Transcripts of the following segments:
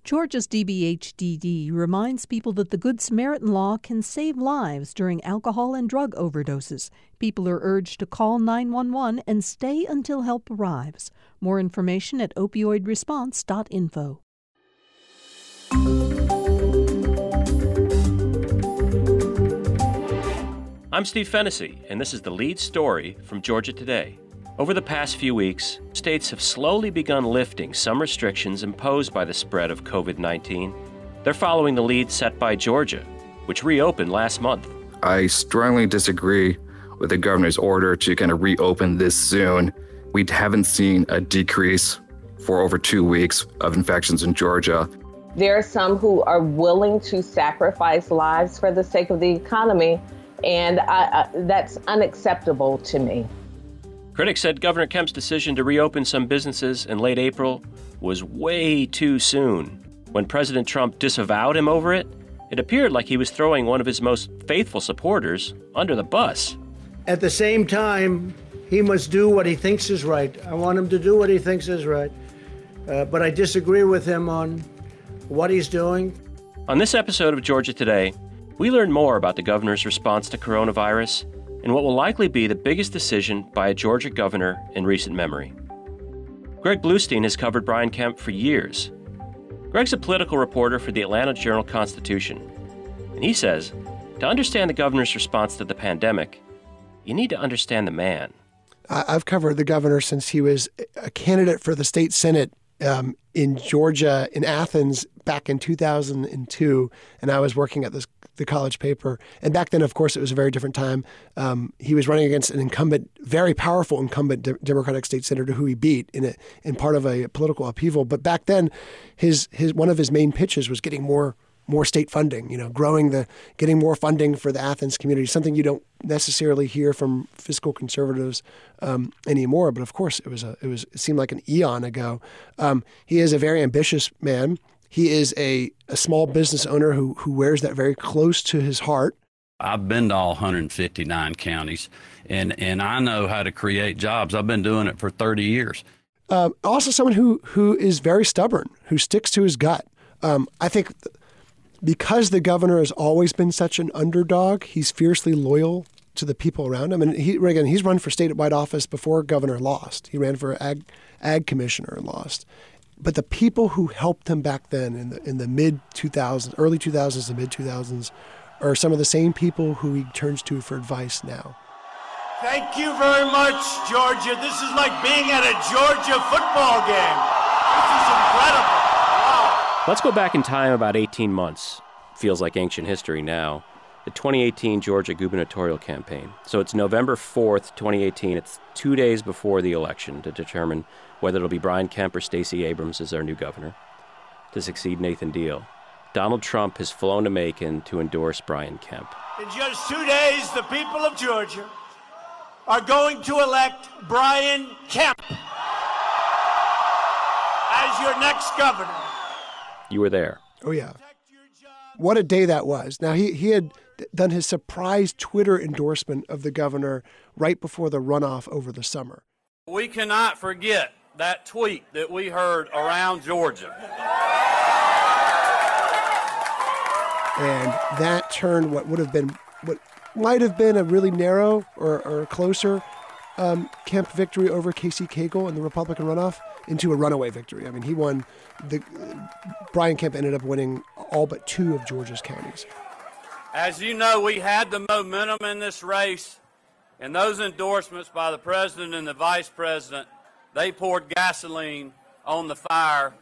Georgia's DBHDD reminds people that the Good Samaritan law can save lives during alcohol and drug overdoses. People are urged to call 911 and stay until help arrives. More information at opioidresponse.info. I'm Steve Fennessy, and this is the lead story from Georgia Today. Over the past few weeks, states have slowly begun lifting some restrictions imposed by the spread of COVID-19. They're following the lead set by Georgia, which reopened last month. I strongly disagree with the governor's order to kind of reopen this soon. We haven't seen a decrease for over 2 weeks of infections in Georgia. There are some who are willing to sacrifice lives for the sake of the economy, and that's unacceptable to me. Critics said Governor Kemp's decision to reopen some businesses in late April was way too soon. When President Trump disavowed him over it, it appeared like he was throwing one of his most faithful supporters under the bus. At the same time, he must do what he thinks is right. I want him to do what he thinks is right. But I disagree with him on what he's doing. On this episode of Georgia Today, we learn more about the governor's response to coronavirus and what will likely be the biggest decision by a Georgia governor in recent memory. Greg Bluestein has covered Brian Kemp for years. Greg's a political reporter for the Atlanta Journal-Constitution, and he says, to understand the governor's response to the pandemic, you need to understand the man. I've covered the governor since he was a candidate for the state senate in Georgia, in Athens, back in 2002, and I was working at the college paper. And back then, of course, it was a very different time. He was running against an incumbent, very powerful incumbent Democratic state senator who he beat in part of a political upheaval. But back then, his one of his main pitches was getting more state funding, getting more funding for the Athens community, something you don't necessarily hear from fiscal conservatives anymore. But of course, it seemed like an eon ago. He is a very ambitious man. He is a small business owner who wears that very close to his heart. I've been to all 159 counties, and I know how to create jobs. I've been doing it for 30 years. Also someone who is very stubborn, who sticks to his gut. I think because the governor has always been such an underdog, he's fiercely loyal to the people around him. And he's run for statewide office before governor lost. He ran for ag commissioner and lost. But the people who helped him back then in the mid-2000s, early 2000s to mid-2000s, are some of the same people who he turns to for advice now. Thank you very much, Georgia. This is like being at a Georgia football game. This is incredible. Wow. Let's go back in time about 18 months. Feels like ancient history now. The 2018 Georgia gubernatorial campaign. So it's November 4th, 2018. It's 2 days before the election to determine whether it'll be Brian Kemp or Stacey Abrams as our new governor to succeed Nathan Deal. Donald Trump has flown to Macon to endorse Brian Kemp. In just 2 days, the people of Georgia are going to elect Brian Kemp as your next governor. You were there. Oh, yeah. What a day that was. Now, he had done his surprise Twitter endorsement of the governor right before the runoff over the summer. We cannot forget that tweet that we heard around Georgia. And that turned what might have been a really narrow or closer Kemp victory over Casey Cagle in the Republican runoff into a runaway victory. I mean, he won. Brian Kemp ended up winning all but 2 of Georgia's counties. As you know, we had the momentum in this race, and those endorsements by the president and the vice president, they poured gasoline on the fire.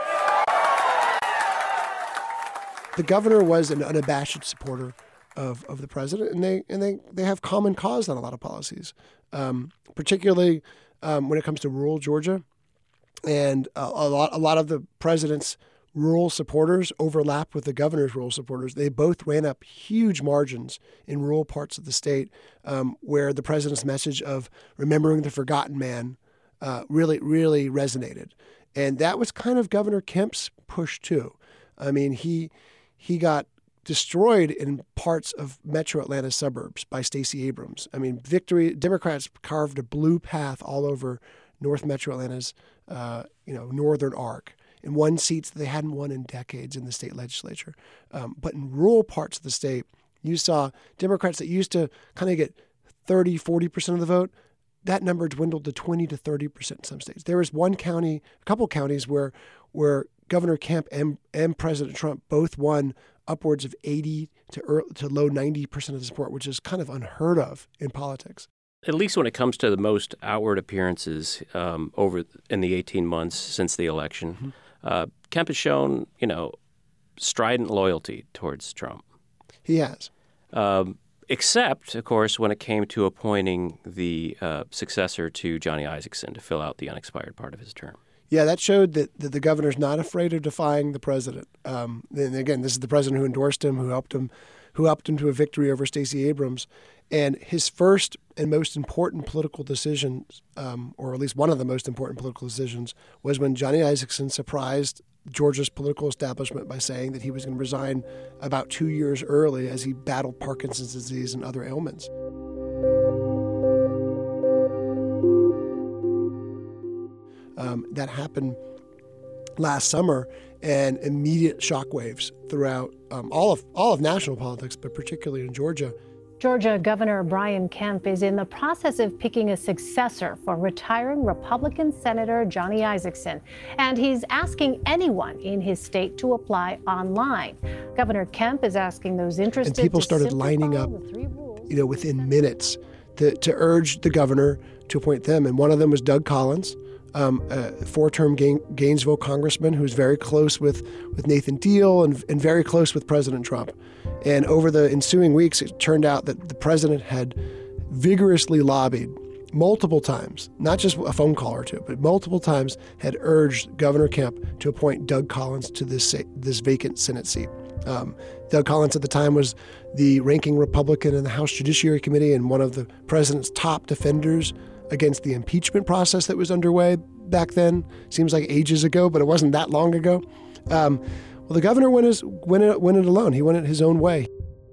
The governor was an unabashed supporter of the president, and they have common cause on a lot of policies, particularly when it comes to rural Georgia. And a lot of the president's rural supporters overlap with the governor's rural supporters. They both ran up huge margins in rural parts of the state where the president's message of remembering the forgotten man really, really resonated. And that was kind of Governor Kemp's push, too. I mean, he got destroyed in parts of metro Atlanta suburbs by Stacey Abrams. I mean, Democrats carved a blue path all over North Metro Atlanta's, northern arc. and won seats that they hadn't won in decades in the state legislature. But in rural parts of the state, you saw Democrats that used to kind of get 30, 40% of the vote. That number dwindled to 20 to 30% in some states. There was one county, a couple counties where Governor Kemp and President Trump both won upwards of 80 to low 90% of the support, which is kind of unheard of in politics. At least when it comes to the most outward appearances over in the 18 months since the election, Kemp has shown, strident loyalty towards Trump. He has. Except, of course, when it came to appointing the successor to Johnny Isakson to fill out the unexpired part of his term. Yeah, that showed that the governor's not afraid of defying the president. And again, this is the president who endorsed him, who helped him to a victory over Stacey Abrams. And his first and most important political decision, or at least one of the most important political decisions, was when Johnny Isakson surprised Georgia's political establishment by saying that he was going to resign about 2 years early as he battled Parkinson's disease and other ailments. That happened last summer, and immediate shockwaves throughout all of national politics, but particularly in Georgia. Georgia Governor Brian Kemp is in the process of picking a successor for retiring Republican Senator Johnny Isakson, and he's asking anyone in his state to apply online. Governor Kemp is asking those interested and people started lining up, within minutes to urge the governor to appoint them. And one of them was Doug Collins, a four-term Gainesville congressman who's very close with Nathan Deal and very close with President Trump. And over the ensuing weeks, it turned out that the president had vigorously lobbied multiple times, not just a phone call or two, but multiple times had urged Governor Kemp to appoint Doug Collins to this vacant Senate seat. Doug Collins at the time was the ranking Republican in the House Judiciary Committee and one of the president's top defenders against the impeachment process that was underway back then. Seems like ages ago, but it wasn't that long ago. Well, the governor went it alone. He went it his own way.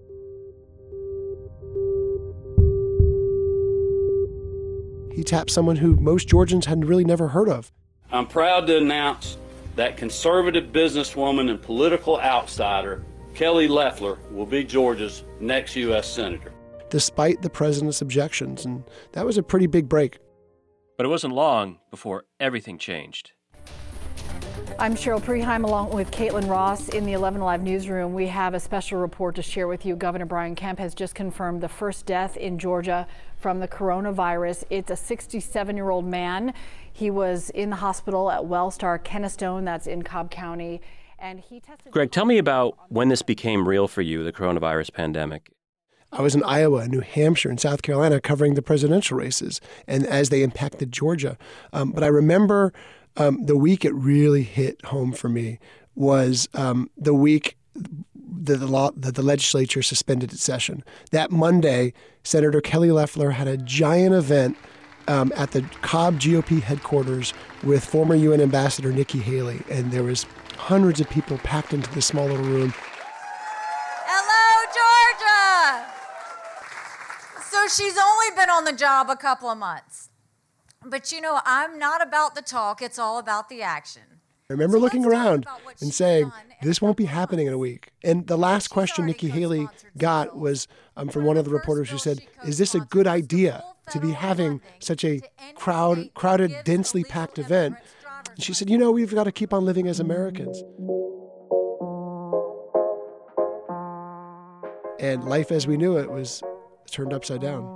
He tapped someone who most Georgians had really never heard of. I'm proud to announce that conservative businesswoman and political outsider Kelly Loeffler will be Georgia's next U.S. Senator. Despite the president's objections, and that was a pretty big break. But it wasn't long before everything changed. I'm Cheryl Preheim along with Caitlin Ross in the 11 Alive newsroom. We have a special report to share with you. Governor Brian Kemp has just confirmed the first death in Georgia from the coronavirus. It's a 67-year-old man. He was in the hospital at Wellstar Kennestone, that's in Cobb County, and he tested. Greg, tell me about when this became real for you, the coronavirus pandemic. I was in Iowa, New Hampshire, and South Carolina covering the presidential races and as they impacted Georgia. But I remember the week it really hit home for me was the week that the legislature suspended its session. That Monday, Senator Kelly Loeffler had a giant event at the Cobb GOP headquarters with former UN Ambassador Nikki Haley, and there was hundreds of people packed into this small little room. Hello, Georgia! So she's only been on the job a couple of months. But I'm not about the talk, it's all about the action. I remember looking around and saying, this won't be happening in a week. And the last question Nikki Haley got was from one of the reporters who said, is this a good idea to be having such a crowded, densely packed event? And she said, we've got to keep on living as Americans. And life as we knew it was turned upside down.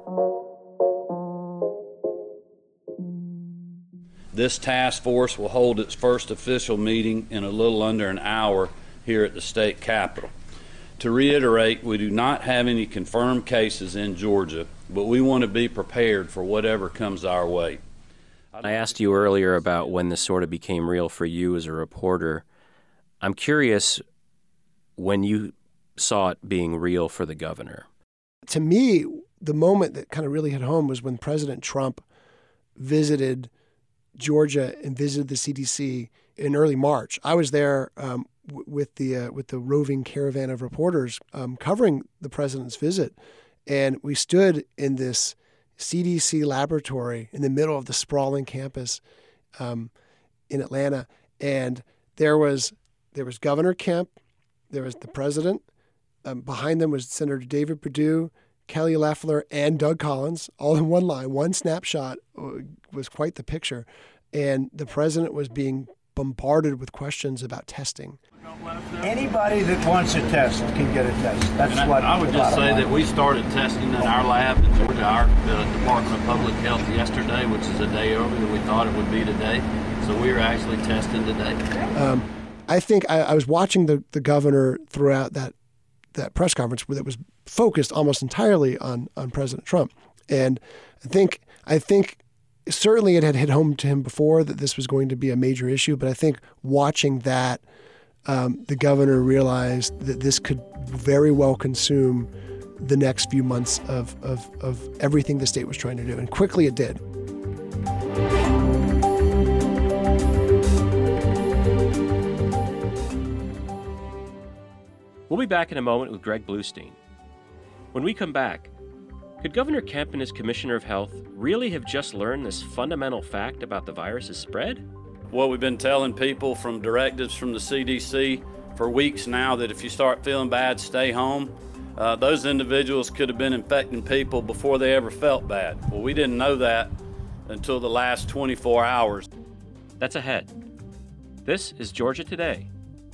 This task force will hold its first official meeting in a little under an hour here at the state capitol. To reiterate, we do not have any confirmed cases in Georgia, but we want to be prepared for whatever comes our way. I asked you earlier about when this sort of became real for you as a reporter. I'm curious when you saw it being real for the governor. To me, the moment that kind of really hit home was when President Trump visited Georgia and visited the CDC in early March. I was there with the roving caravan of reporters covering the president's visit, and we stood in this CDC laboratory in the middle of the sprawling campus in Atlanta, And there was Governor Kemp, there was the president. Behind them was Senator David Perdue, Kelly Loeffler, and Doug Collins, all in one line. One snapshot was quite the picture. And the president was being bombarded with questions about testing. Anybody that wants a test can get a test. That's what I would just say that we started testing in our lab in Georgia, the Department of Public Health yesterday, which is a day earlier than we thought it would be today. So we are actually testing today. I think I was watching the governor throughout that press conference that was focused almost entirely on President Trump. And I think certainly it had hit home to him before that this was going to be a major issue, but I think watching that, the governor realized that this could very well consume the next few months of everything the state was trying to do. And quickly it did. We'll be back in a moment with Greg Bluestein. When we come back, could Governor Kemp and his Commissioner of Health really have just learned this fundamental fact about the virus's spread? Well, we've been telling people from directives from the CDC for weeks now that if you start feeling bad, stay home. Those individuals could have been infecting people before they ever felt bad. Well, we didn't know that until the last 24 hours. That's ahead. This is Georgia Today.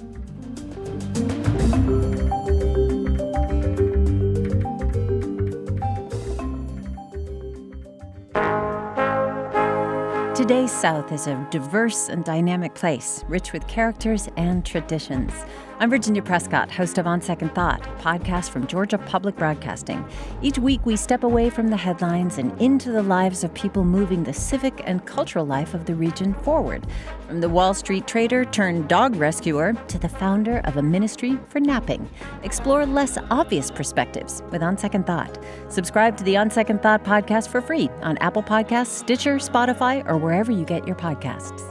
Today's South is a diverse and dynamic place, rich with characters and traditions. I'm Virginia Prescott, host of On Second Thought, a podcast from Georgia Public Broadcasting. Each week, we step away from the headlines and into the lives of people moving the civic and cultural life of the region forward. From the Wall Street trader turned dog rescuer to the founder of a ministry for napping. Explore less obvious perspectives with On Second Thought. Subscribe to the On Second Thought podcast for free on Apple Podcasts, Stitcher, Spotify, or wherever you get your podcasts.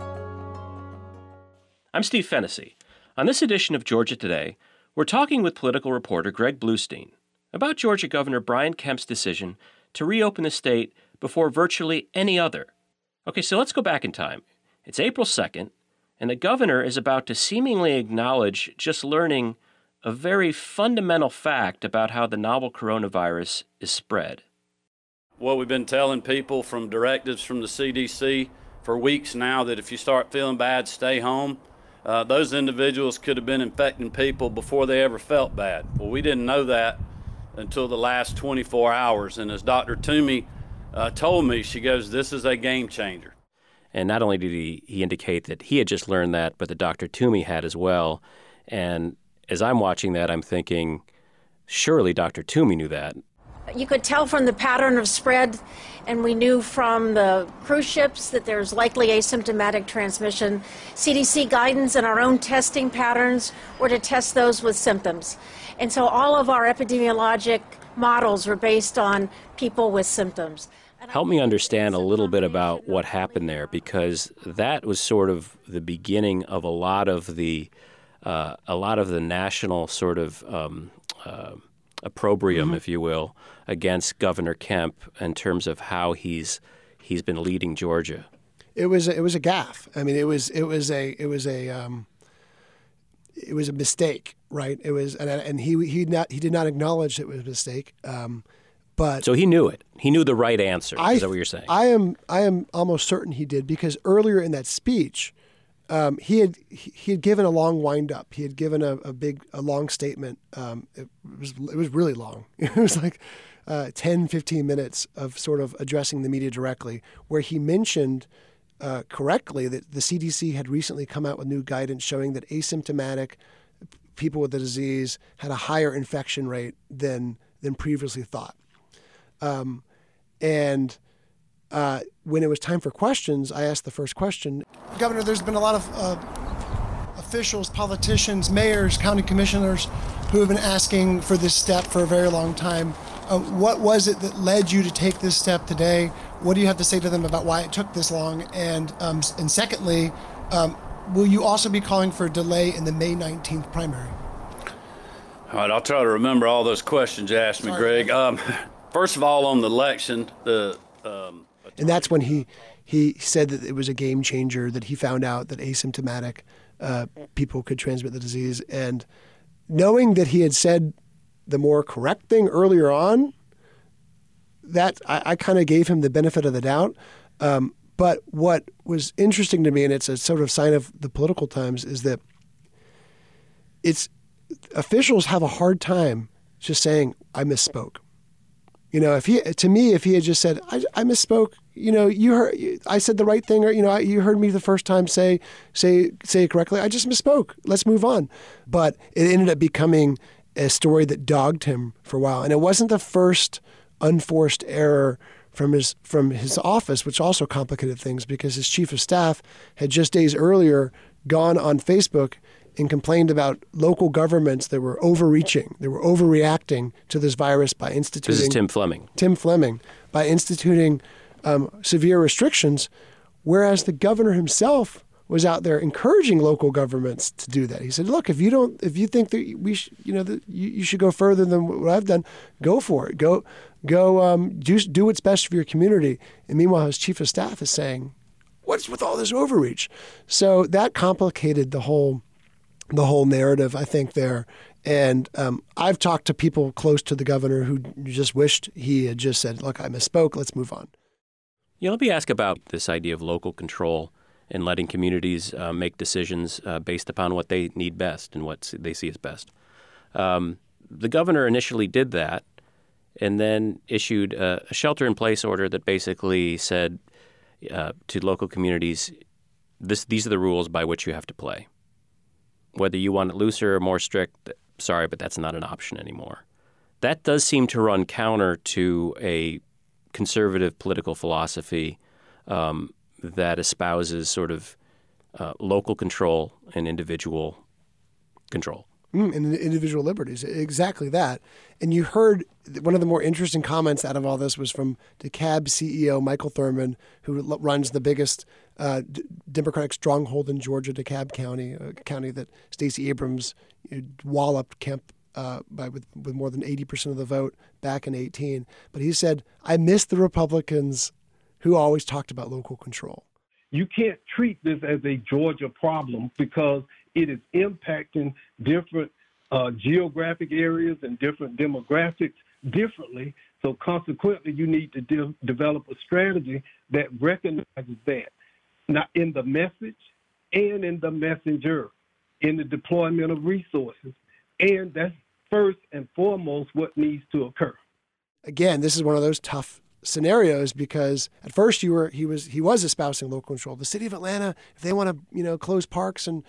I'm Steve Fennessy. On this edition of Georgia Today, we're talking with political reporter Greg Bluestein about Georgia Governor Brian Kemp's decision to reopen the state before virtually any other. Okay, so let's go back in time. It's April 2nd, and the governor is about to seemingly acknowledge just learning a very fundamental fact about how the novel coronavirus is spread. Well, we've been telling people from directives from the CDC for weeks now that if you start feeling bad, stay home. Those individuals could have been infecting people before they ever felt bad. Well, we didn't know that until the last 24 hours. And as Dr. Toomey told me, she goes, this is a game changer. And not only did he indicate that he had just learned that, but that Dr. Toomey had as well. And as I'm watching that, I'm thinking, surely Dr. Toomey knew that. You could tell from the pattern of spread, and we knew from the cruise ships that there's likely asymptomatic transmission. CDC guidance and our own testing patterns were to test those with symptoms. And so all of our epidemiologic models were based on people with symptoms. Help me understand a little bit about what happened there, because that was sort of the beginning of a lot of the national sort of opprobrium, if you will, against Governor Kemp in terms of how he's been leading Georgia. It was a gaffe. I mean, it was a mistake, right? It was, and he did not acknowledge it was a mistake. But so he knew it. He knew the right answer. Is that what you're saying? I am almost certain he did, because earlier in that speech, he had given a long wind up. He had given a long statement. It was really long. It was like 10, 15 minutes of sort of addressing the media directly, where he mentioned correctly that the CDC had recently come out with new guidance showing that asymptomatic people with the disease had a higher infection rate than previously thought. When it was time for questions, I asked the first question. Governor, there's been a lot of officials, politicians, mayors, county commissioners who have been asking for this step for a very long time. What was it that led you to take this step today? What do you have to say to them about why it took this long? And secondly, will you also be calling for a delay in the May 19th primary? All right, I'll try to remember all those questions you asked me, Greg. First of all, on the election, and that's when he He said that it was a game changer, that he found out that asymptomatic people could transmit the disease. And knowing that he had said the more correct thing earlier on, that I kind of gave him the benefit of the doubt. But what was interesting to me, and it's a sort of sign of the political times, is that officials have a hard time just saying, I misspoke. If he had just said, I misspoke, I said the right thing, or, you heard me the first time say it correctly. I just misspoke. Let's move on. But it ended up becoming a story that dogged him for a while. And it wasn't the first unforced error from his office, which also complicated things, because his chief of staff had just days earlier gone on Facebook and complained about local governments that were overreaching. They were overreacting to this virus by instituting... This is Tim Fleming. Tim Fleming, by instituting severe restrictions, whereas the governor himself was out there encouraging local governments to do that. He said, look, if you think that you should go further than what I've done, go for it. Go do what's best for your community. And meanwhile, his chief of staff is saying, what's with all this overreach? So that complicated the whole narrative, I think, there. And I've talked to people close to the governor who just wished he had just said, look, I misspoke, let's move on. Let me ask about this idea of local control and letting communities make decisions based upon what they need best and what they see as best. The governor initially did that and then issued a shelter-in-place order that basically said to local communities, these are the rules by which you have to play. Whether you want it looser or more strict, sorry, but that's not an option anymore. That does seem to run counter to a conservative political philosophy that espouses sort of local control and individual control. And individual liberties, exactly that. And you heard one of the more interesting comments out of all this was from DeKalb CEO Michael Thurmond, who runs the biggest Democratic stronghold in Georgia, DeKalb County, a county that Stacey Abrams walloped Kemp with more than 80% of the vote back in 2018. But he said, I miss the Republicans who always talked about local control. You can't treat this as a Georgia problem because it is impacting different geographic areas and different demographics differently. So consequently, you need to develop a strategy that recognizes that. Now, in the message and in the messenger, in the deployment of resources. And that's first and foremost what needs to occur. Again, this is one of those tough scenarios because at first he was espousing local control. The city of Atlanta, if they want to close parks and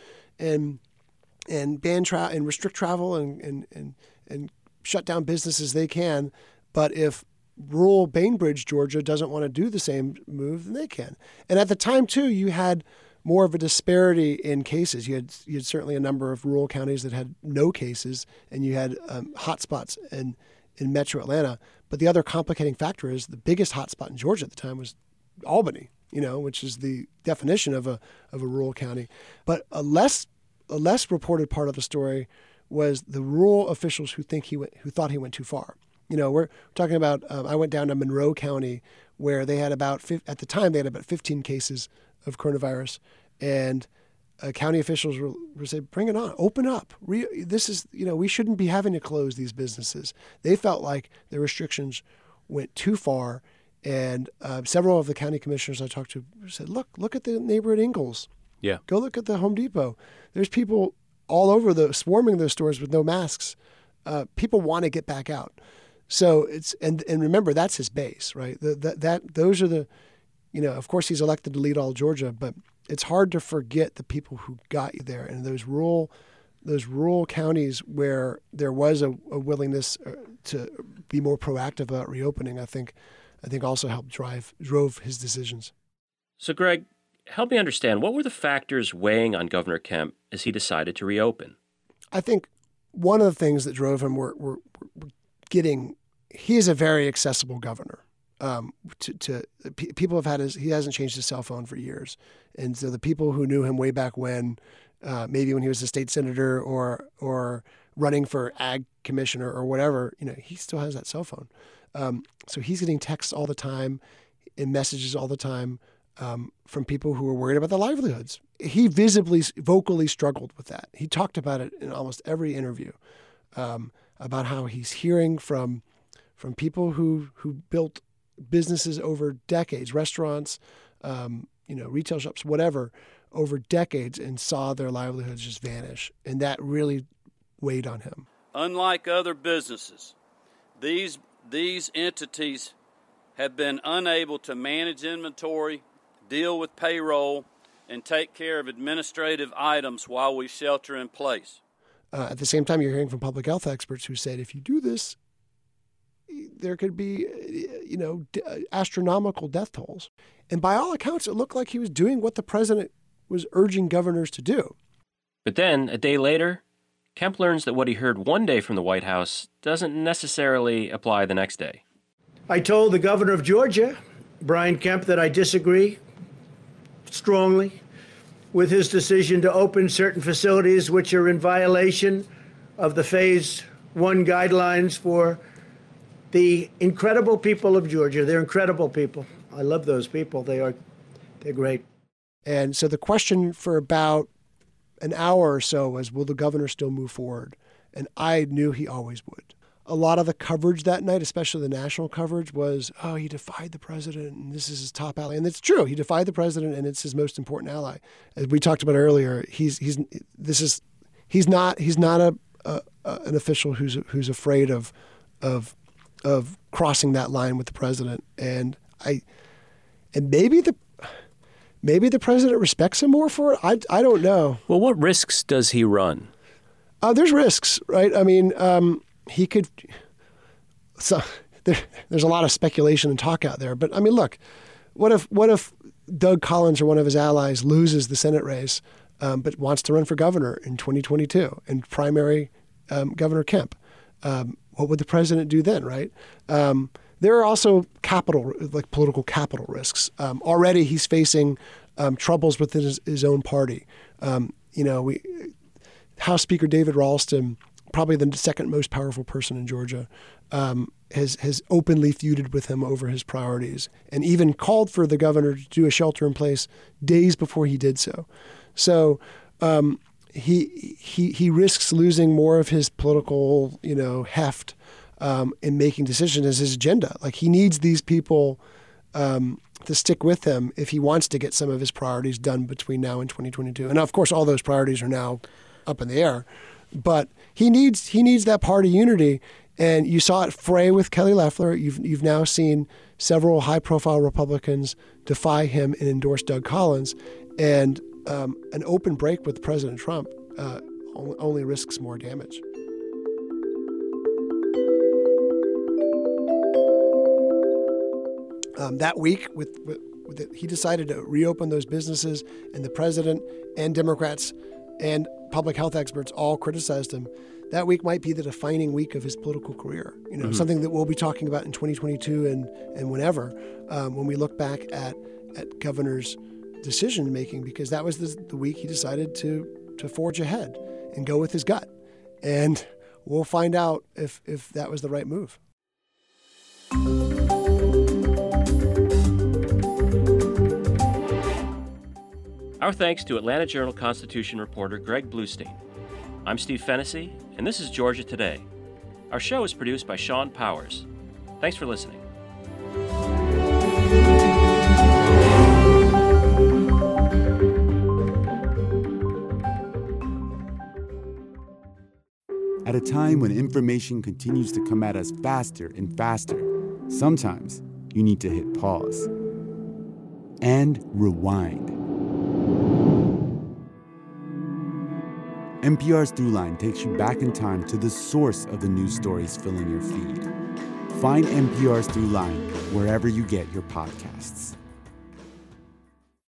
ban travel and restrict travel and shut down businesses, they can. But if rural Bainbridge, Georgia, doesn't want to do the same move, then they can. And at the time too, you had more of a disparity in cases. You had certainly a number of rural counties that had no cases, and you had hotspots in Metro Atlanta. But the other complicating factor is the biggest hotspot in Georgia at the time was Albany, which is the definition of a rural county. But a less reported part of the story was the rural officials who thought he went too far. We're talking about. I went down to Monroe County, where they had at the time they had about 15 cases of coronavirus, and county officials were saying, "Bring it on, open up. This is we shouldn't be having to close these businesses." They felt like the restrictions went too far, and several of the county commissioners I talked to said, "Look at the neighborhood Ingalls. Yeah, go look at the Home Depot. There's people all over swarming those stores with no masks. People want to get back out." So and remember, that's his base, right? Those are the, of course he's elected to lead all Georgia, but it's hard to forget the people who got you there. And those rural counties where there was a willingness to be more proactive about reopening, I think also helped drove his decisions. So Greg, help me understand, what were the factors weighing on Governor Kemp as he decided to reopen? I think one of the things that drove him were he is a very accessible governor. People have he hasn't changed his cell phone for years. And so the people who knew him way back when, maybe when he was a state senator or running for ag commissioner or whatever, he still has that cell phone. So he's getting texts all the time and messages all the time. from people who were worried about their livelihoods. He visibly, vocally struggled with that. He talked about it in almost every interview, about how he's hearing from people who built businesses over decades, restaurants, retail shops, whatever, over decades, and saw their livelihoods just vanish. And that really weighed on him. Unlike other businesses, these entities have been unable to manage inventory, deal with payroll, and take care of administrative items while we shelter in place. At the same time, you're hearing from public health experts who said if you do this, there could be, astronomical death tolls. And by all accounts, it looked like he was doing what the president was urging governors to do. But then, a day later, Kemp learns that what he heard one day from the White House doesn't necessarily apply the next day. I told the governor of Georgia, Brian Kemp, that I disagree strongly with his decision to open certain facilities which are in violation of the Phase 1 guidelines for the incredible people of Georgia. They're incredible people. I love those people. They're great. And so the question for about an hour or so was, will the governor still move forward? And I knew he always would. A lot of the coverage that night, especially the national coverage, was, oh, he defied the president and this is his top ally. And it's true. He defied the president and it's his most important ally. As we talked about earlier, he's not an official who's afraid of crossing that line with the president. And maybe the president respects him more for it. I don't know. Well, what risks does he run? There's risks, right? I mean, he could. So there's a lot of speculation and talk out there. But I mean, look, what if Doug Collins or one of his allies loses the Senate race, but wants to run for governor in 2022 and primary Governor Kemp? What would the president do then, right? There are also political capital risks. Already he's facing troubles within his own party. House Speaker David Ralston, probably the second most powerful person in Georgia, has openly feuded with him over his priorities and even called for the governor to do a shelter in place days before he did so. So he risks losing more of his political, heft in making decisions as his agenda. Like, he needs these people to stick with him if he wants to get some of his priorities done between now and 2022. And of course, all those priorities are now up in the air. But he needs that party unity, and you saw it fray with Kelly Loeffler. You've now seen several high-profile Republicans defy him and endorse Doug Collins, and an open break with President Trump only risks more damage. That week, he decided to reopen those businesses, and the president and Democrats and public health experts all criticized him. That week might be the defining week of his political career. Something that we'll be talking about in 2022 and whenever, when we look back at governor's decision making, because that was the week he decided to forge ahead and go with his gut. And we'll find out if that was the right move. Our thanks to Atlanta Journal-Constitution reporter Greg Bluestein. I'm Steve Fennessy, and this is Georgia Today. Our show is produced by Sean Powers. Thanks for listening. At a time when information continues to come at us faster and faster, sometimes you need to hit pause and rewind. NPR's Throughline takes you back in time to the source of the news stories filling your feed. Find NPR's Throughline wherever you get your podcasts.